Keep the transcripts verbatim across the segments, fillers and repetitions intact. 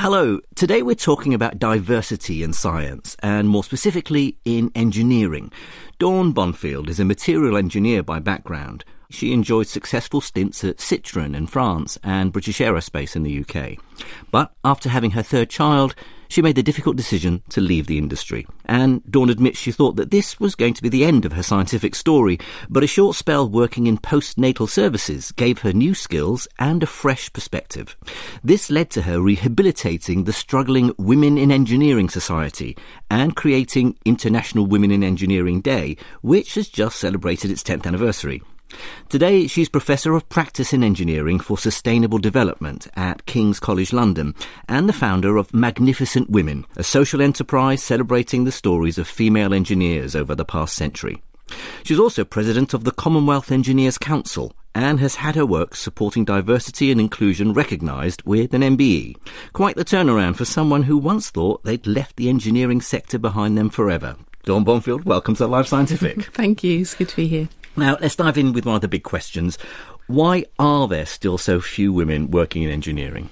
Hello, today we're talking about diversity in science, and more specifically in engineering. Dawn Bonfield is a material engineer by background. She enjoyed successful stints at Citroën in France and British Aerospace in the U K. But after having her third child, she made the difficult decision to leave the industry. And Dawn admits she thought that this was going to be the end of her scientific story, but a short spell working in postnatal services gave her new skills and a fresh perspective. This led to her rehabilitating the struggling Women in Engineering Society and creating International Women in Engineering Day, which has just celebrated its tenth anniversary. Today, she's Professor of Practice in Engineering for Sustainable Development at King's College London and the founder of Magnificent Women, a social enterprise celebrating the stories of female engineers over the past century. She's also president of the Commonwealth Engineers Council and has had her work supporting diversity and inclusion recognised with an M B E. Quite the turnaround for someone who once thought they'd left the engineering sector behind them forever. Dawn Bonfield, welcome to Life Scientific. Thank you, it's good to be here. Now, let's dive in with one of the big questions. Why are there still so few women working in engineering?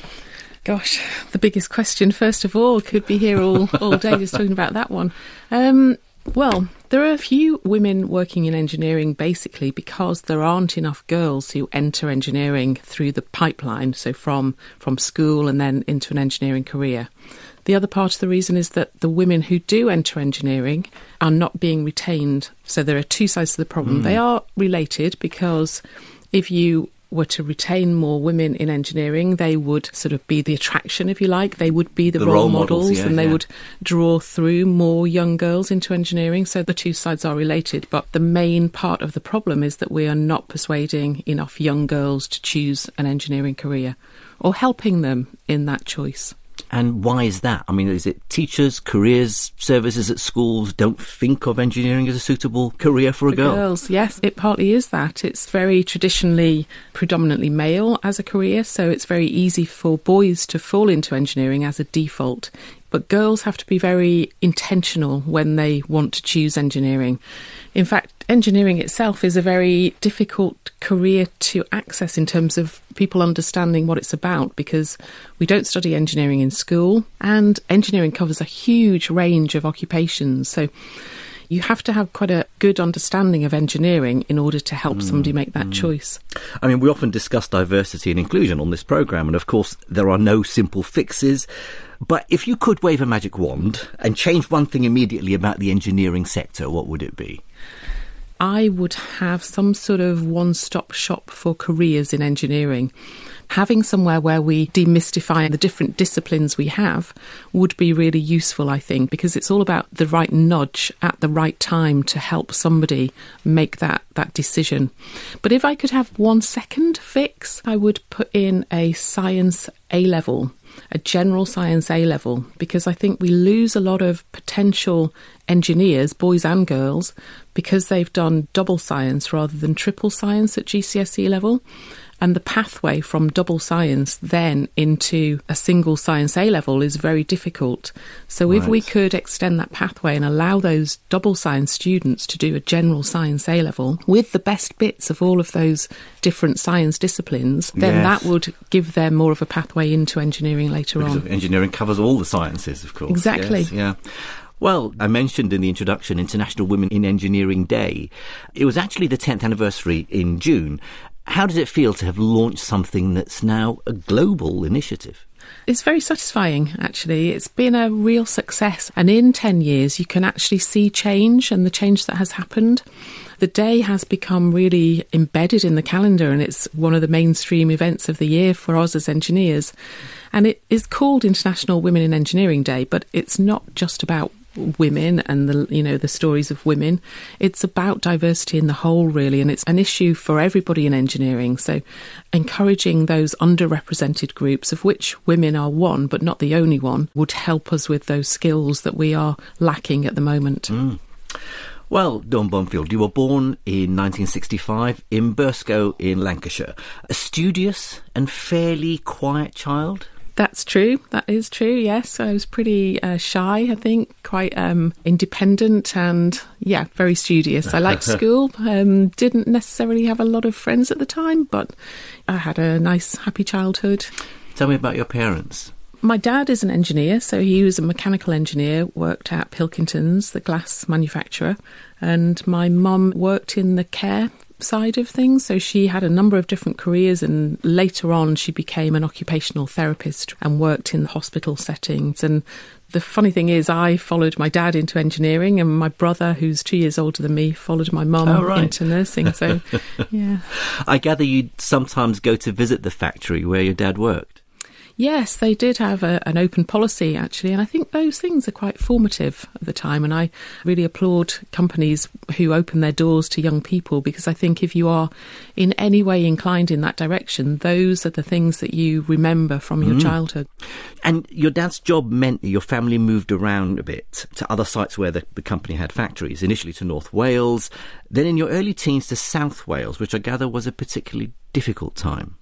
Gosh, the biggest question, first of all. Could be here all, all day just talking about that one. Um, well, there are a few women working in engineering basically because there aren't enough girls who enter engineering through the pipeline, so from, from school and then into an engineering career. The other part of the reason is that the women who do enter engineering are not being retained. So there are two sides to the problem. Mm. They are related because if you were to retain more women in engineering, they would sort of be the attraction, if you like. They would be the, the role, role models, models yeah, and they yeah. would draw through more young girls into engineering. So the two sides are related. But the main part of the problem is that we are not persuading enough young girls to choose an engineering career or helping them in that choice. And why is that? I mean, is it teachers, careers, services at schools don't think of engineering as a suitable career for a for girl? Girls, yes, it partly is that. It's very traditionally predominantly male as a career, so it's very easy for boys to fall into engineering as a default. But girls have to be very intentional when they want to choose engineering. In fact, engineering itself is a very difficult career to access in terms of people understanding what it's about, because we don't study engineering in school, and engineering covers a huge range of occupations. So you have to have quite a good understanding of engineering in order to help mm, somebody make that mm. choice. I mean, we often discuss diversity and inclusion on this programme, and of course there are no simple fixes. But if you could wave a magic wand and change one thing immediately about the engineering sector, what would it be? I would have some sort of one-stop shop for careers in engineering. Having somewhere where we demystify the different disciplines we have would be really useful, I think, because it's all about the right nudge at the right time to help somebody make that, that decision. But if I could have one second fix, I would put in a science A-level, a general science A-level, because I think we lose a lot of potential engineers, boys and girls, because they've done double science rather than triple science at G C S E level. And the pathway from double science then into a single science A-level is very difficult. So right. if we could extend that pathway and allow those double science students to do a general science A-level with the best bits of all of those different science disciplines, then yes. that would give them more of a pathway into engineering later because on. Engineering covers all the sciences, of course. Exactly. Yes, yeah. Well, I mentioned in the introduction International Women in Engineering Day. It was actually the tenth anniversary in June. How does it feel to have launched something that's now a global initiative? It's very satisfying, actually. It's been a real success. And in ten years, you can actually see change and the change that has happened. The day has become really embedded in the calendar, and it's one of the mainstream events of the year for us as engineers. And it is called International Women in Engineering Day, but it's not just about women and the you know the stories of women. It's about diversity in the whole, really, and it's an issue for everybody in engineering. So encouraging those underrepresented groups, of which women are one but not the only one, would help us with those skills that we are lacking at the moment. Mm. Well, Dawn Bonfield, you were born in nineteen sixty-five in Burscough in Lancashire. A studious and fairly quiet child? That's true. That is true, yes. I was pretty uh, shy, I think, quite um, independent and, yeah, very studious. I liked school, um, didn't necessarily have a lot of friends at the time, but I had a nice, happy childhood. Tell me about your parents. My dad is an engineer, so he was a mechanical engineer, worked at Pilkington's, the glass manufacturer, and my mum worked in the care side of things, so she had a number of different careers, and later on she became an occupational therapist and worked in hospital settings. And the funny thing is, I followed my dad into engineering, and my brother, who's two years older than me, followed my mum oh, right. into nursing. So, yeah. I gather you'd sometimes go to visit the factory where your dad worked. Yes, they did have a, an open policy, actually, and I think those things are quite formative at the time, and I really applaud companies who open their doors to young people, because I think if you are in any way inclined in that direction, those are the things that you remember from your mm. childhood. And your dad's job meant that your family moved around a bit to other sites where the, the company had factories, initially to North Wales, then in your early teens to South Wales, which I gather was a particularly difficult time.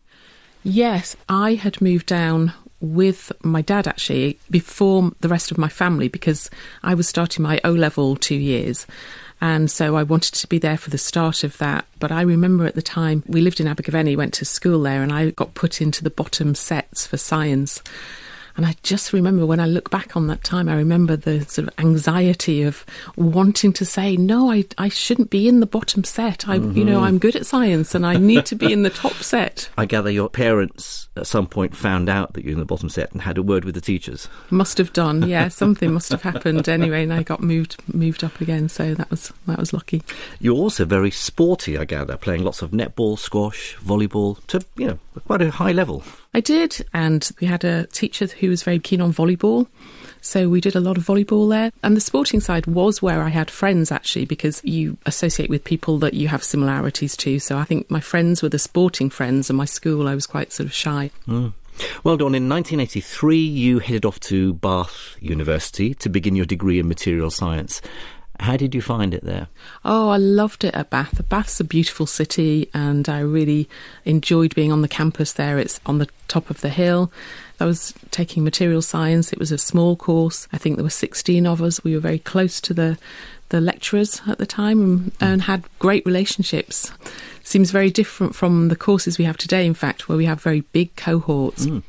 Yes, I had moved down with my dad, actually, before the rest of my family, because I was starting my O-level two years. And so I wanted to be there for the start of that. But I remember at the time, we lived in Abergavenny, went to school there, and I got put into the bottom sets for science. And I just remember when I look back on that time, I remember the sort of anxiety of wanting to say, no, I, I shouldn't be in the bottom set. I, mm-hmm. you know, I'm good at science and I need to be in the top set. I gather your parents at some point found out that you're in the bottom set and had a word with the teachers. Must have done, yeah. Something must have happened anyway, and I got moved moved up again. So that was that was lucky. You're also very sporty, I gather, playing lots of netball, squash, volleyball to, you know, quite a high level. I did, and we had a teacher who was very keen on volleyball, so we did a lot of volleyball there. And the sporting side was where I had friends, actually, because you associate with people that you have similarities to. So I think my friends were the sporting friends, and my school, I was quite sort of shy. Mm. Well, Dawn, in nineteen eighty-three, you headed off to Bath University to begin your degree in material science. How did you find it there? Oh, I loved it at Bath. Bath's a beautiful city, and I really enjoyed being on the campus there. It's on the top of the hill. I was taking material science. It was a small course. I think there were sixteen of us. We were very close to the, the lecturers at the time and, and had great relationships. Seems very different from the courses we have today, in fact, where we have very big cohorts. Mm.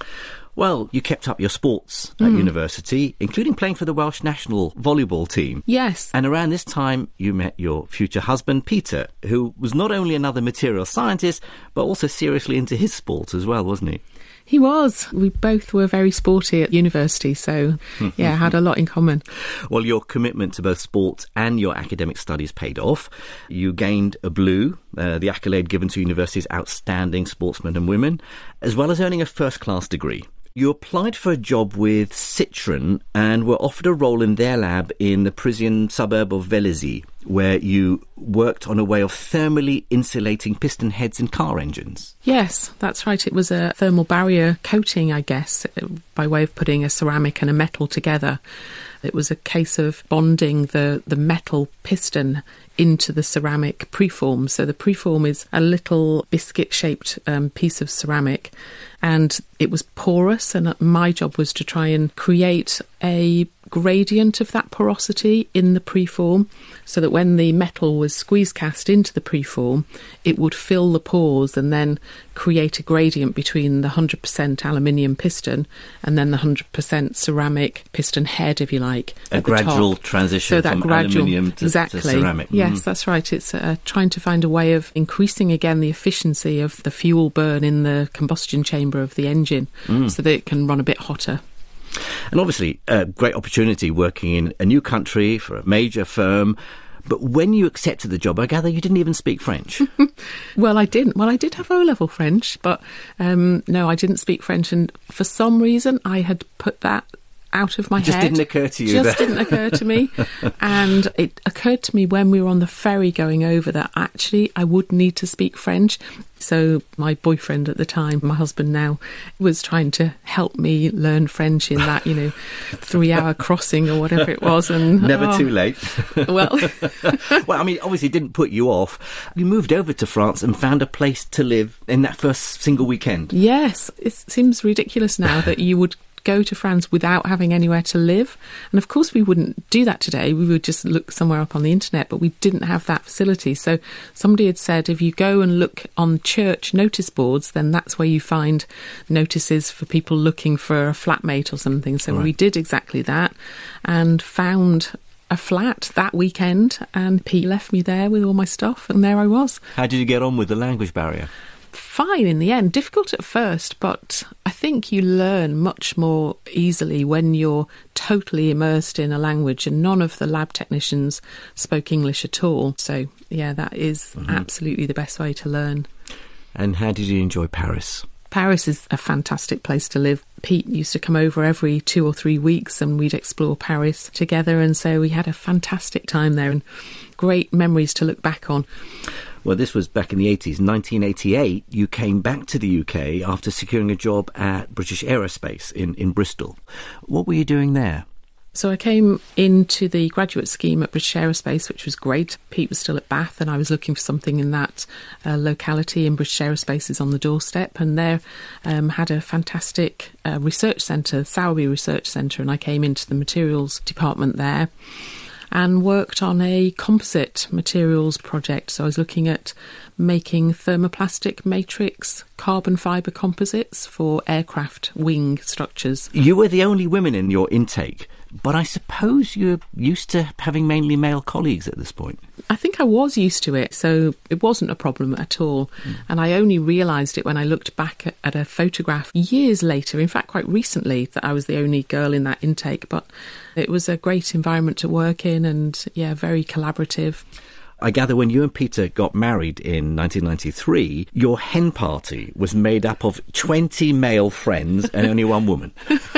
Well, you kept up your sports at mm. university, including playing for the Welsh national volleyball team. Yes. And around this time, you met your future husband, Peter, who was not only another material scientist, but also seriously into his sport as well, wasn't he? He was. We both were very sporty at university, so, yeah, had a lot in common. Well, your commitment to both sports and your academic studies paid off. You gained a Blue, uh, the accolade given to university's outstanding sportsmen and women, as well as earning a first-class degree. You applied for a job with Citroën and were offered a role in their lab in the Parisian suburb of Vélizy, where you worked on a way of thermally insulating piston heads in car engines. Yes, that's right. It was a thermal barrier coating, I guess, by way of putting a ceramic and a metal together. It was a case of bonding the, the metal piston into the ceramic preform. So the preform is a little biscuit-shaped um, piece of ceramic, and it was porous, and my job was to try and create a gradient of that porosity in the preform so that when the metal was squeeze cast into the preform, it would fill the pores and then create a gradient between the one hundred percent aluminium piston and then the one hundred percent ceramic piston head, if you like. A gradual transition so that from gradual, aluminium to, exactly. to ceramic. Mm. Yes, that's right. It's uh, trying to find a way of increasing again the efficiency of the fuel burn in the combustion chamber of the engine mm. so that it can run a bit hotter. And obviously, a great opportunity working in a new country for a major firm. But when you accepted the job, I gather you didn't even speak French. Well, I didn't. Well, I did have O-level French, but um, no, I didn't speak French. And for some reason, I had put that out of my it just head. Just didn't occur to you. Just that. didn't occur to me. And it occurred to me when we were on the ferry going over that actually I would need to speak French. So my boyfriend at the time, my husband now, was trying to help me learn French in that, you know, three-hour crossing or whatever it was. And never oh, too late. Well, well, I mean, obviously it didn't put you off. You moved over to France and found a place to live in that first single weekend. Yes, it seems ridiculous now that you would go to France without having anywhere to live. And of course we wouldn't do that today. We would just look somewhere up on the internet, but we didn't have that facility. So somebody had said, if you go and look on church notice boards, then that's where you find notices for people looking for a flatmate or something. So right. we did exactly that and found a flat that weekend, and Pete left me there with all my stuff, and there I was. How did you get on with the language barrier? Fine in the end. Difficult at first, but I think you learn much more easily when you're totally immersed in a language, and none of the lab technicians spoke English at all. So, yeah, that is mm-hmm. absolutely the best way to learn. And how did you enjoy Paris? Paris is a fantastic place to live. Pete used to come over every two or three weeks and we'd explore Paris together, and so we had a fantastic time there and great memories to look back on. Well, this was back in the eighties. nineteen eighty-eight, you came back to the U K after securing a job at British Aerospace in, in Bristol. What were you doing there? So I came into the graduate scheme at British Aerospace, which was great. Pete was still at Bath and I was looking for something in that uh, locality, and British Aerospace is on the doorstep. And there um, had a fantastic uh, research centre, Sowerby Research Centre, and I came into the materials department there and worked on a composite materials project. So I was looking at making thermoplastic matrix carbon fibre composites for aircraft wing structures. You were the only women in your intake, but I suppose you're used to having mainly male colleagues at this point. I think I was used to it, so it wasn't a problem at all. Mm. And I only realised it when I looked back at, at a photograph years later, in fact quite recently, that I was the only girl in that intake. But it was a great environment to work in and, yeah, very collaborative. I gather when you and Peter got married in nineteen ninety-three, your hen party was made up of twenty male friends and only one woman.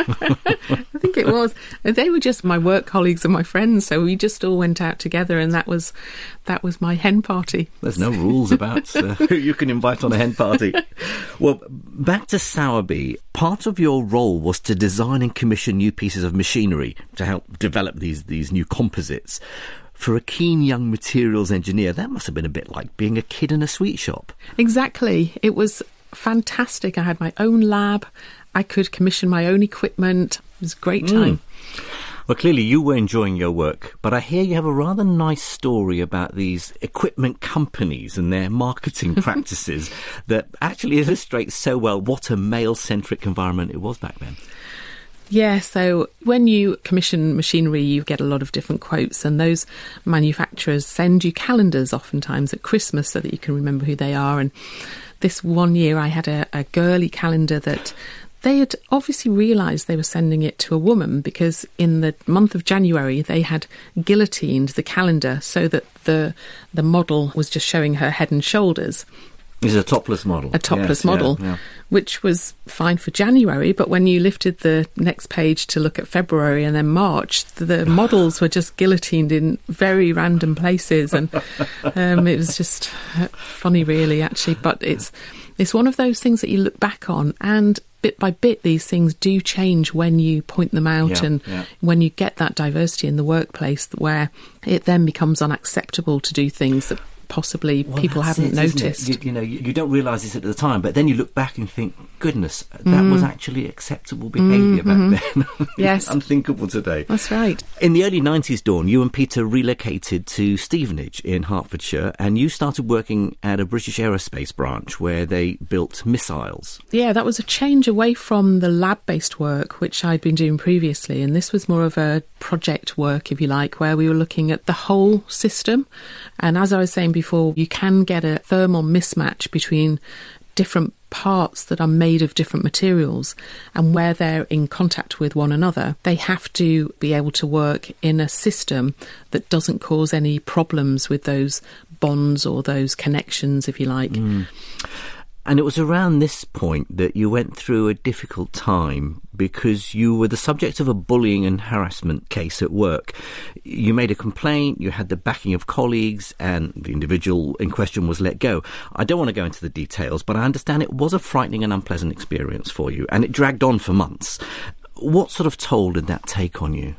I think it was. They were just my work colleagues and my friends, so we just all went out together, and that was that was my hen party. There's no rules about uh, who you can invite on a hen party. Well, back to Sowerby. Part of your role was to design and commission new pieces of machinery to help develop these these new composites. For a keen young materials engineer, that must have been a bit like being a kid in a sweet shop. Exactly. It was fantastic. I had my own lab. I could commission my own equipment. It was a great time. Mm. Well, clearly you were enjoying your work, but I hear you have a rather nice story about these equipment companies and their marketing practices that actually illustrates so well what a male-centric environment it was back then. Yeah, so when you commission machinery, you get a lot of different quotes, and those manufacturers send you calendars oftentimes at Christmas so that you can remember who they are. And this one year I had a, a girly calendar that they had obviously realised they were sending it to a woman, because in the month of January they had guillotined the calendar so that the the model was just showing her head and shoulders. This is a topless model. A topless yes, model, yeah, yeah. Which was fine for January, but when you lifted the next page to look at February and then March, the, the models were just guillotined in very random places, and um, it was just funny, really, actually. But it's it's one of those things that you look back on, and bit by bit, these things do change when you point them out, yeah, and yeah. when you get that diversity in the workplace, where it then becomes unacceptable to do things that possibly well, people haven't it, noticed. You, you know, you, you don't realise this at the time, but then you look back and think, goodness, that mm. was actually acceptable behaviour mm-hmm. back then. Yes. Unthinkable today. That's right. In the early nineties, Dawn, you and Peter relocated to Stevenage in Hertfordshire, and you started working at a British Aerospace branch where they built missiles. Yeah, that was a change away from the lab-based work, which I'd been doing previously, and this was more of a project work, if you like, where we were looking at the whole system. And as I was saying before, you can get a thermal mismatch between different parts that are made of different materials, and where they're in contact with one another, they have to be able to work in a system that doesn't cause any problems with those bonds or those connections, if you like. Mm. And it was around this point that you went through a difficult time because you were the subject of a bullying and harassment case at work. You made a complaint, you had the backing of colleagues, and the individual in question was let go. I don't want to go into the details, but I understand it was a frightening and unpleasant experience for you, and it dragged on for months. What sort of toll did that take on you?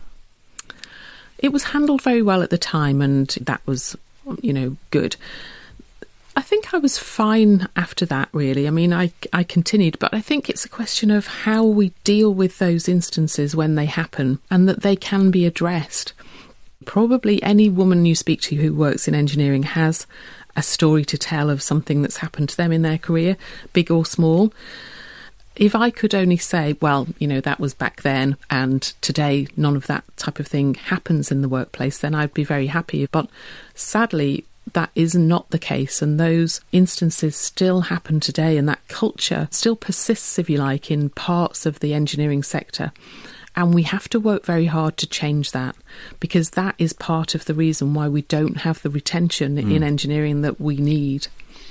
It was handled very well at the time, and that was, you know, good. I think I was fine after that, really. I mean, I, I continued, but I think it's a question of how we deal with those instances when they happen and that they can be addressed. Probably any woman you speak to who works in engineering has a story to tell of something that's happened to them in their career, big or small. If I could only say, well, you know, that was back then and today none of that type of thing happens in the workplace, then I'd be very happy. But sadly, that is not the case, and those instances still happen today, and that culture still persists, if you like, in parts of the engineering sector. And we have to work very hard to change that, because that is part of the reason why we don't have the retention mm. in engineering that we need.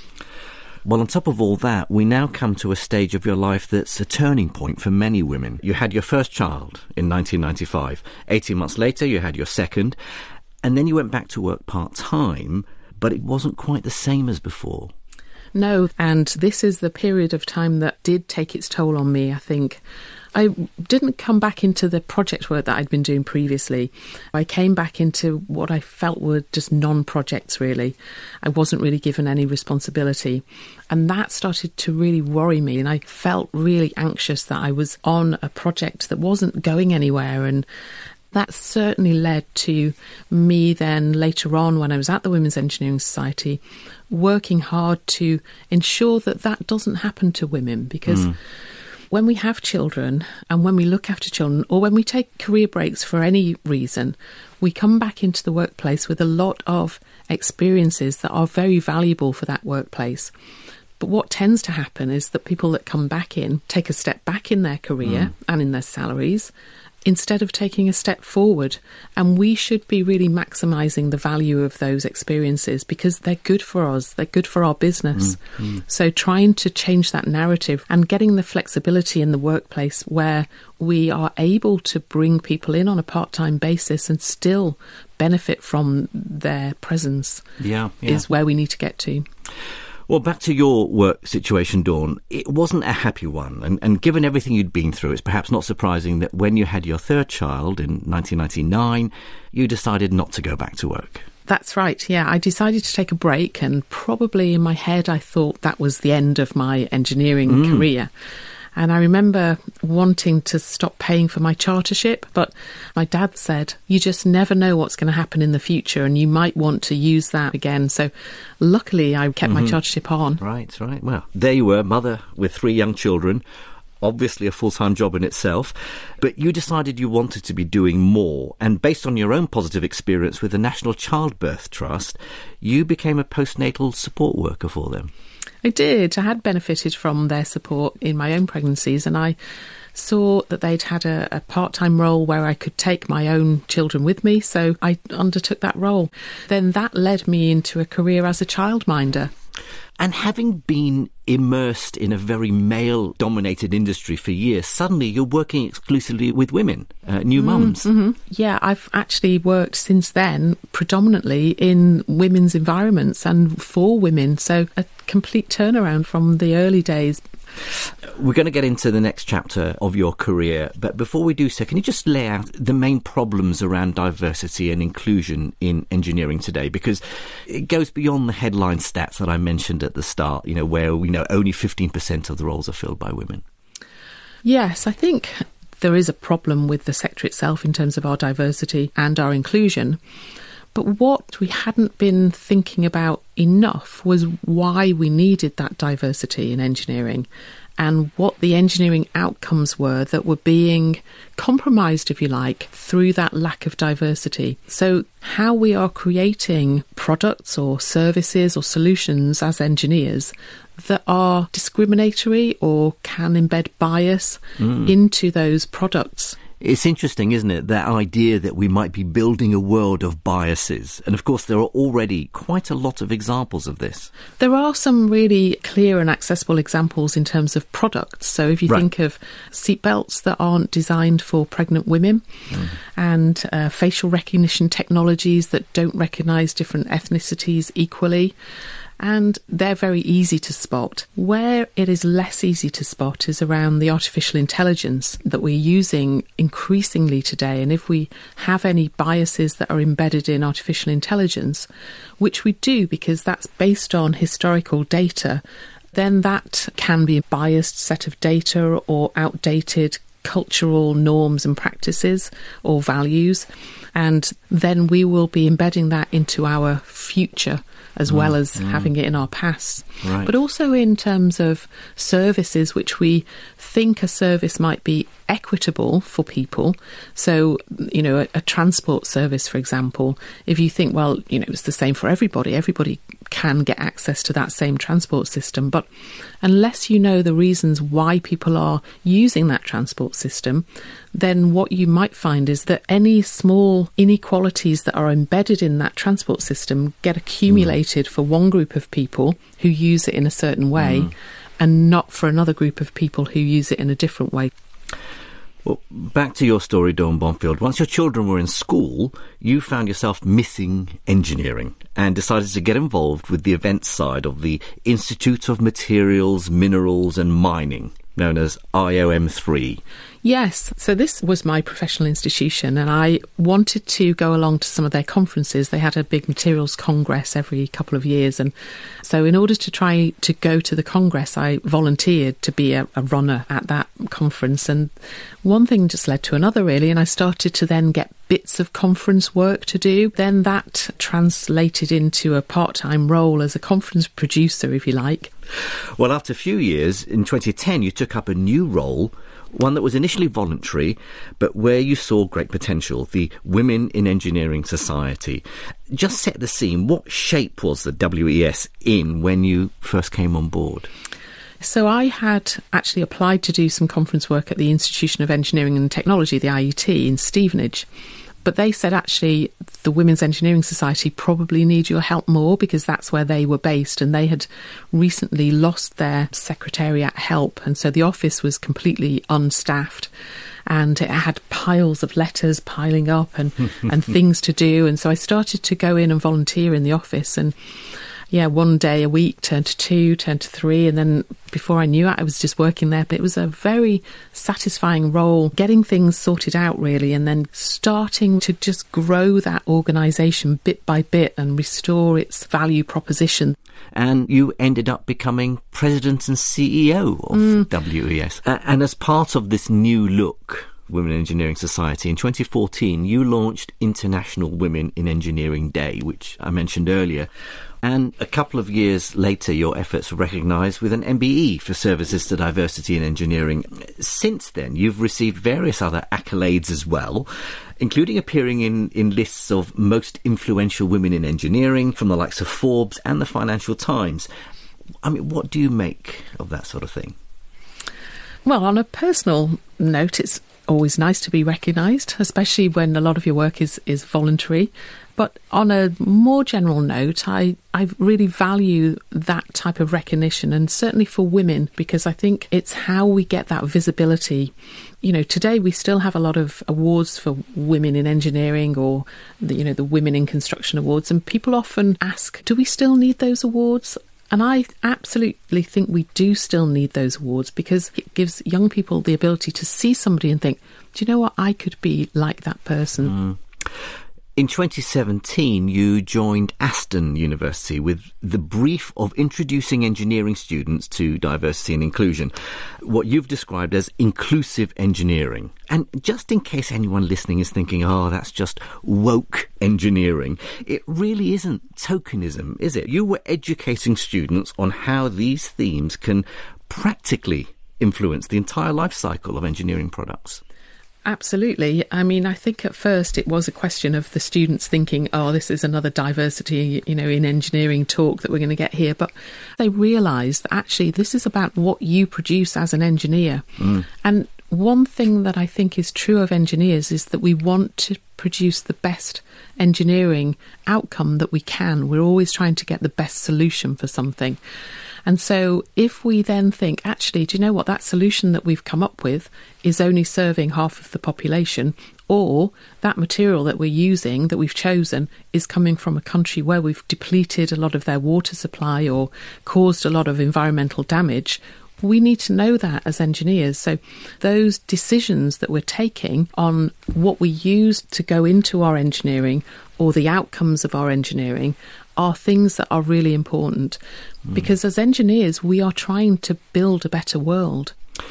Well, on top of all that, we now come to a stage of your life that's a turning point for many women. You had your first child in nineteen ninety-five. eighteen months later, you had your second, and then you went back to work part-time, but it wasn't quite the same as before. No, and this is the period of time that did take its toll on me, I think. I didn't come back into the project work that I'd been doing previously. I came back into what I felt were just non-projects, really. I wasn't really given any responsibility. And that started to really worry me. And I felt really anxious that I was on a project that wasn't going anywhere. And that certainly led to me then later on, when I was at the Women's Engineering Society, working hard to ensure that that doesn't happen to women, because mm. when we have children and when we look after children, or when we take career breaks for any reason, we come back into the workplace with a lot of experiences that are very valuable for that workplace. But what tends to happen is that people that come back in take a step back in their career mm. and in their salaries, instead of taking a step forward. And we should be really maximising the value of those experiences, because they're good for us, they're good for our business. Mm, mm. So trying to change that narrative and getting the flexibility in the workplace where we are able to bring people in on a part-time basis and still benefit from their presence yeah, yeah. is where we need to get to. Well, back to your work situation, Dawn. It wasn't a happy one. And, and given everything you'd been through, it's perhaps not surprising that when you had your third child in nineteen ninety-nine, you decided not to go back to work. That's right, yeah. I decided to take a break, and probably in my head I thought that was the end of my engineering mm. career. And I remember wanting to stop paying for my chartership, but my dad said, you just never know what's going to happen in the future, and you might want to use that again. So luckily I kept mm-hmm. my chartership on. Right, right. Well, there you were, mother with three young children, obviously a full-time job in itself, but you decided you wanted to be doing more, and based on your own positive experience with the National Childbirth Trust, you became a postnatal support worker for them. I did. I had benefited from their support in my own pregnancies, and I saw that they'd had a, a part-time role where I could take my own children with me, so I undertook that role. Then that led me into a career as a childminder. And having been immersed in a very male-dominated industry for years, suddenly you're working exclusively with women, uh, new mm, mums. Mm-hmm. Yeah, I've actually worked since then predominantly in women's environments and for women, so a complete turnaround from the early days. We're going to get into the next chapter of your career, but before we do so, can you just lay out the main problems around diversity and inclusion in engineering today? Because it goes beyond the headline stats that I mentioned at the start, you know, where we know only fifteen percent of the roles are filled by women. Yes, I think there is a problem with the sector itself in terms of our diversity and our inclusion. But what we hadn't been thinking about enough was why we needed that diversity in engineering, and what the engineering outcomes were that were being compromised, if you like, through that lack of diversity. So how we are creating products or services or solutions as engineers that are discriminatory or can embed bias mm. into those products. It's interesting, isn't it, that idea that we might be building a world of biases. And of course, there are already quite a lot of examples of this. There are some really clear and accessible examples in terms of products. So if you right. think of seatbelts that aren't designed for pregnant women, mm. and uh, facial recognition technologies that don't recognise different ethnicities equally, and they're very easy to spot. Where it is less easy to spot is around the artificial intelligence that we're using increasingly today. And if we have any biases that are embedded in artificial intelligence, which we do because that's based on historical data, then that can be a biased set of data or outdated cultural norms and practices or values. And then we will be embedding that into our future as mm, well as mm. having it in our past. Right. But also in terms of services, which we think a service might be equitable for people. So, you know, a, a transport service, for example, if you think, well, you know, it's the same for everybody, everybody can get access to that same transport system. But unless you know the reasons why people are using that transport system, then what you might find is that any small inequalities that are embedded in that transport system get accumulated mm. for one group of people who use it in a certain way mm. and not for another group of people who use it in a different way. Well, back to your story, Dawn Bonfield. Once your children were in school, you found yourself missing engineering and decided to get involved with the events side of the Institute of Materials, Minerals and Mining, known as I O M three. Yes, so this was my professional institution and I wanted to go along to some of their conferences. They had a big materials congress every couple of years, and so in order to try to go to the congress, I volunteered to be a, a runner at that conference, and one thing just led to another really, and I started to then get bits of conference work to do. Then that translated into a part-time role as a conference producer, if you like. Well, after a few years, in twenty ten, you took up a new role, one that was initially voluntary, but where you saw great potential, the Women in Engineering Society. Just set the scene. What shape was the W E S in when you first came on board? So I had actually applied to do some conference work at the Institution of Engineering and Technology, the I E T, in Stevenage. But they said, actually, the Women's Engineering Society probably need your help more because that's where they were based, and they had recently lost their secretariat help, and so the office was completely unstaffed and it had piles of letters piling up and, and things to do. And so I started to go in and volunteer in the office, and yeah, one day a week turned to two, turned to three, and then before I knew it, I was just working there. But it was a very satisfying role, getting things sorted out, really, and then starting to just grow that organisation bit by bit and restore its value proposition. And you ended up becoming president and C E O of mm. W E S. Uh, and as part of this new look, Women in Engineering Society, in twenty fourteen, you launched International Women in Engineering Day, which I mentioned earlier. And a couple of years later, your efforts were recognised with an M B E for services to diversity in engineering. Since then, you've received various other accolades as well, including appearing in, in lists of most influential women in engineering from the likes of Forbes and the Financial Times. I mean, what do you make of that sort of thing? Well, on a personal note, it's always nice to be recognised, especially when a lot of your work is, is voluntary. But on a more general note, I, I really value that type of recognition, and certainly for women, because I think it's how we get that visibility. You know, today we still have a lot of awards for women in engineering, or the, you know, the Women in Construction Awards, and people often ask, do we still need those awards? And I absolutely think we do still need those awards, because it gives young people the ability to see somebody and think, do you know what, I could be like that person. Mm. In twenty seventeen, you joined Aston University with the brief of introducing engineering students to diversity and inclusion, what you've described as inclusive engineering. And just in case anyone listening is thinking, oh, that's just woke engineering, it really isn't tokenism, is it? You were educating students on how these themes can practically influence the entire life cycle of engineering products. Absolutely. I mean, I think at first it was a question of the students thinking, oh, this is another diversity, you know, in engineering talk that we're going to get here. But they realised that actually this is about what you produce as an engineer. Mm. And one thing that I think is true of engineers is that we want to produce the best engineering outcome that we can. We're always trying to get the best solution for something. And so if we then think, actually, do you know what, that solution that we've come up with is only serving half of the population, or that material that we're using, that we've chosen, is coming from a country where we've depleted a lot of their water supply or caused a lot of environmental damage. We need to know that as engineers. So those decisions that we're taking on what we use to go into our engineering or the outcomes of our engineering are things that are really important. Mm. Because as engineers, we are trying to build a better world.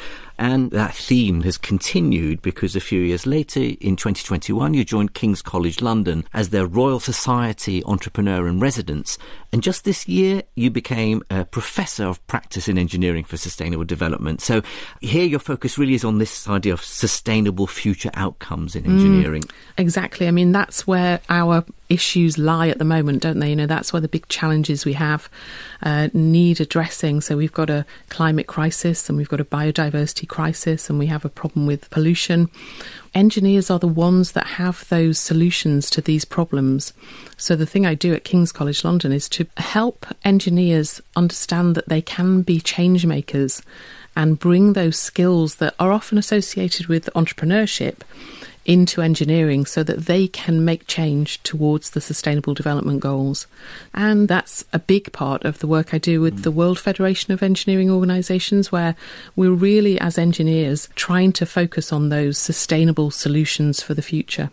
And that theme has continued because a few years later, in twenty twenty-one, you joined King's College London as their Royal Society Entrepreneur in Residence. And just this year, you became a Professor of Practice in Engineering for Sustainable Development. So here your focus really is on this idea of sustainable future outcomes in engineering. Mm, exactly. I mean, that's where our issues lie at the moment, don't they? You know, that's where the big challenges we have uh, need addressing. So we've got a climate crisis and we've got a biodiversity crisis and we have a problem with pollution. Engineers are the ones that have those solutions to these problems. So the thing I do at King's College London is to help engineers understand that they can be change makers and bring those skills that are often associated with entrepreneurship into engineering so that they can make change towards the Sustainable Development Goals. And that's a big part of the work I do with the World Federation of Engineering Organisations, where we're really, as engineers, trying to focus on those sustainable solutions for the future.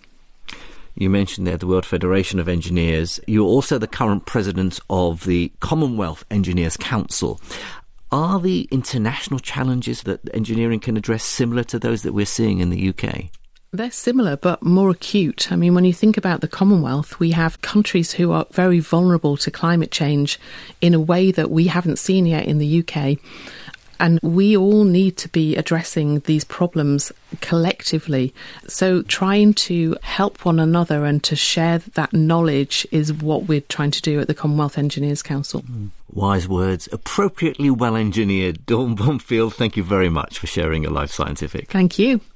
You mentioned there the World Federation of Engineers. You're also the current president of the Commonwealth Engineers Council. Are the international challenges that engineering can address similar to those that we're seeing in the U K? They're similar, but more acute. I mean, when you think about the Commonwealth, we have countries who are very vulnerable to climate change in a way that we haven't seen yet in the U K. And we all need to be addressing these problems collectively. So trying to help one another and to share that knowledge is what we're trying to do at the Commonwealth Engineers Council. Mm. Wise words, appropriately well engineered. Dawn Bonfield, thank you very much for sharing your Life Scientific. Thank you.